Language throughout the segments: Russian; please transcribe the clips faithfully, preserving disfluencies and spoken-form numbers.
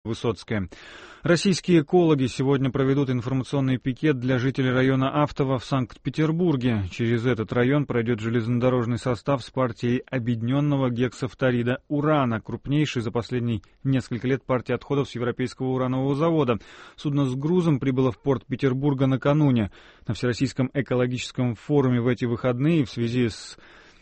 Высоцкая. Российские экологи сегодня проведут информационный пикет для жителей района Автово в Санкт-Петербурге. Через этот район пройдет железнодорожный состав с партией объединенного гексафторида урана, крупнейшей за последние несколько лет партии отходов с Европейского уранового завода. Судно с грузом прибыло в порт Петербурга накануне. На Всероссийском экологическом форуме в эти выходные в связи с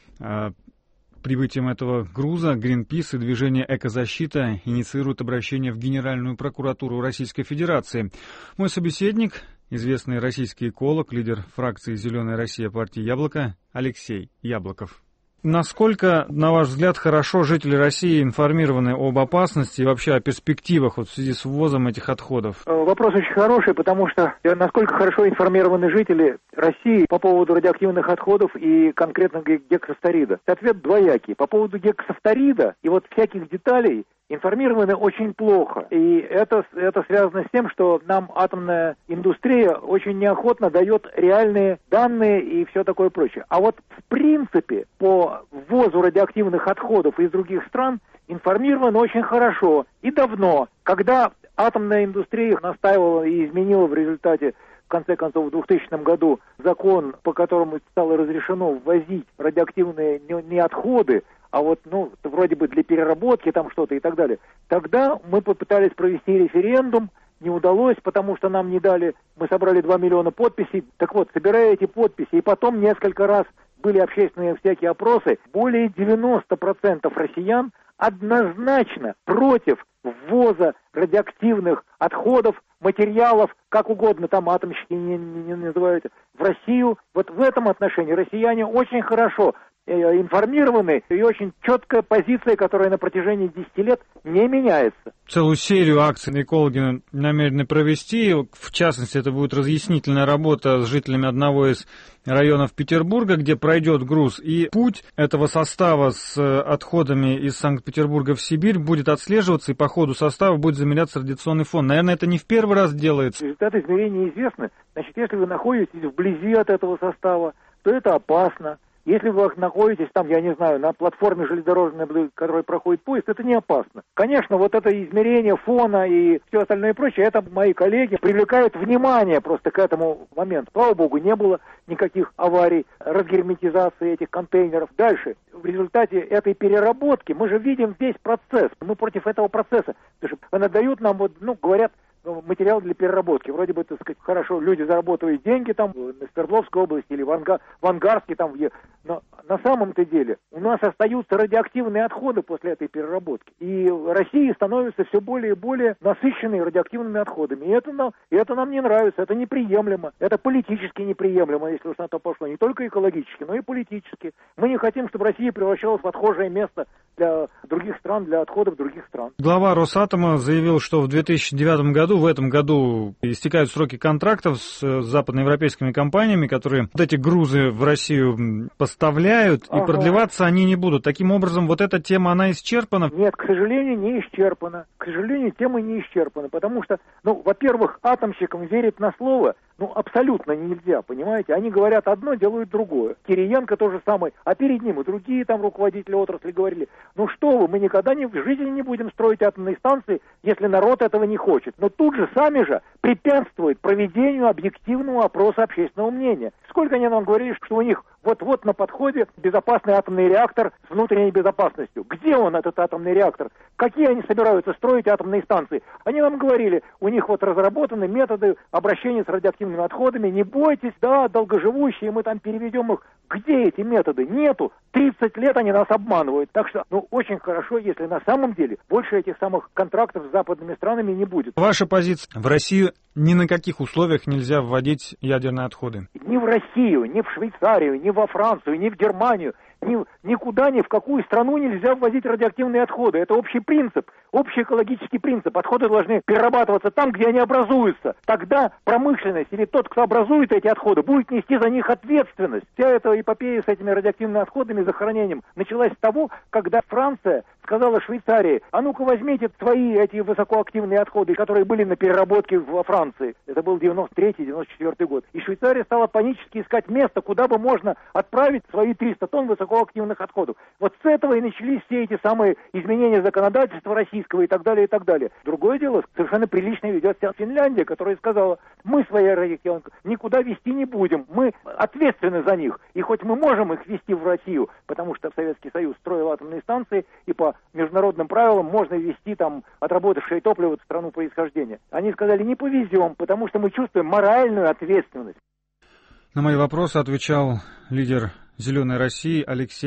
э, прибытием этого груза Greenpeace и движение «Экозащита» инициируют обращение в Генеральную прокуратуру Российской Федерации. Мой собеседник, известный российский эколог, лидер фракции «Зеленая Россия» партии «Яблоко» Алексей Яблоков. Насколько, на ваш взгляд, хорошо жители России информированы об опасности и вообще о перспективах вот в связи с ввозом этих отходов? Вопрос очень хороший, потому что насколько хорошо информированы жители России по поводу радиоактивных отходов и конкретно гексафторида. Ответ двоякий. По поводу гексафторида и вот всяких деталей информированы очень плохо. И это, это связано с тем, что нам атомная индустрия очень неохотно дает реальные данные и все такое прочее. А вот в принципе по ввозу радиоактивных отходов из других стран информированы очень хорошо и давно. Когда атомная индустрия настаивала и изменила в результате в конце концов, в двухтысячном году закон, по которому стало разрешено ввозить радиоактивные не, не отходы, а вот, ну, вроде бы для переработки там что-то и так далее. Тогда мы попытались провести референдум, не удалось, потому что нам не дали, мы собрали два миллиона подписей. Так вот, собирая эти подписи, и потом несколько раз были общественные всякие опросы, более девяносто процентов россиян однозначно против ввоза радиоактивных отходов, материалов, как угодно там атомщики не, не, не называют, в Россию. Вот в этом отношении россияне очень хорошо информированы, и очень четкая позиция, которая на протяжении десяти лет не меняется. Целую серию акций экологи намерены провести. В частности, это будет разъяснительная работа с жителями одного из районов Петербурга, где пройдет груз. И путь этого состава с отходами из Санкт-Петербурга в Сибирь будет отслеживаться, и по ходу состава будет замеряться радиационный фон. Наверное, это не в первый раз делается. Результаты измерения известны. Значит, если вы находитесь вблизи от этого состава, то это опасно. Если вы находитесь там, я не знаю, на платформе железнодорожной, которой проходит поезд, это не опасно. Конечно, вот это измерение фона и все остальное прочее, это мои коллеги привлекают внимание просто к этому моменту. Слава богу, не было никаких аварий, разгерметизации этих контейнеров. Дальше, в результате этой переработки, мы же видим весь процесс. Мы против этого процесса. Потому что они дают нам, вот, ну, говорят, материал для переработки. Вроде бы, так сказать, хорошо, люди заработают деньги там в Свердловской области или в, Анга, в Ангарске там, но на самом-то деле у нас остаются радиоактивные отходы после этой переработки. И Россия становится все более и более насыщенной радиоактивными отходами. И это нам, и это нам не нравится, это неприемлемо, это политически неприемлемо, если уж на то пошло. Не только экологически, но и политически. Мы не хотим, чтобы Россия превращалась в отхожее место для других стран, для отходов других стран. Глава Росатома заявил, что в две тысячи девятом году, в этом году истекают сроки контрактов с западноевропейскими компаниями, которые вот эти грузы в Россию поставляют, ага. И продлеваться они не будут. Таким образом, вот эта тема, она исчерпана? Нет, к сожалению, не исчерпана. К сожалению, тема не исчерпана, потому что, ну, во-первых, атомщикам верить на слово, ну, абсолютно нельзя, понимаете? Они говорят одно, делают другое. Кириенко то же самое, а перед ним и другие там руководители отрасли говорили, ну что вы, мы никогда не, в жизни не будем строить атомные станции, если народ этого не хочет. Но тут же сами же препятствуют проведению объективного опроса общественного мнения. Сколько они нам говорили, что у них вот-вот на подходе безопасный атомный реактор с внутренней безопасностью. Где он, этот атомный реактор? Какие они собираются строить атомные станции? Они нам говорили, у них вот разработаны методы обращения с радиоактивными отходами. Не бойтесь, да, долгоживущие, мы там переведем их. Где эти методы? Нету. тридцать лет они нас обманывают. Так что, ну, очень хорошо, если на самом деле больше этих самых контрактов с западными странами не будет. Ваша позиция: в Россию ни на каких условиях нельзя вводить ядерные отходы? Ни в Россию, ни в Швейцарию, ни во Францию, ни в Германию, ни, никуда, ни в какую страну нельзя ввозить радиоактивные отходы. Это общий принцип, общий экологический принцип. Отходы должны перерабатываться там, где они образуются. Тогда промышленность или тот, кто образует эти отходы, будет нести за них ответственность. Вся эта эпопея с этими радиоактивными отходами, захоронением, началась с того, когда Франция, в сказала Швейцарии: а ну-ка возьмите свои эти высокоактивные отходы, которые были на переработке во Франции. Это был девяносто третий — девяносто четвёртый год. И Швейцария стала панически искать место, куда бы можно отправить свои триста тонн высокоактивных отходов. Вот с этого и начались все эти самые изменения законодательства российского и так далее, и так далее. Другое дело, совершенно прилично ведет себя Финляндия, которая сказала: мы свои радиоактивные никуда везти не будем, мы ответственны за них. И хоть мы можем их везти в Россию, потому что Советский Союз строил атомные станции, и по международным правилам можно везти там отработавшее топливо в страну происхождения. Они сказали: не повезем, потому что мы чувствуем моральную ответственность. На мои вопросы отвечал лидер «Зеленой России» Алексей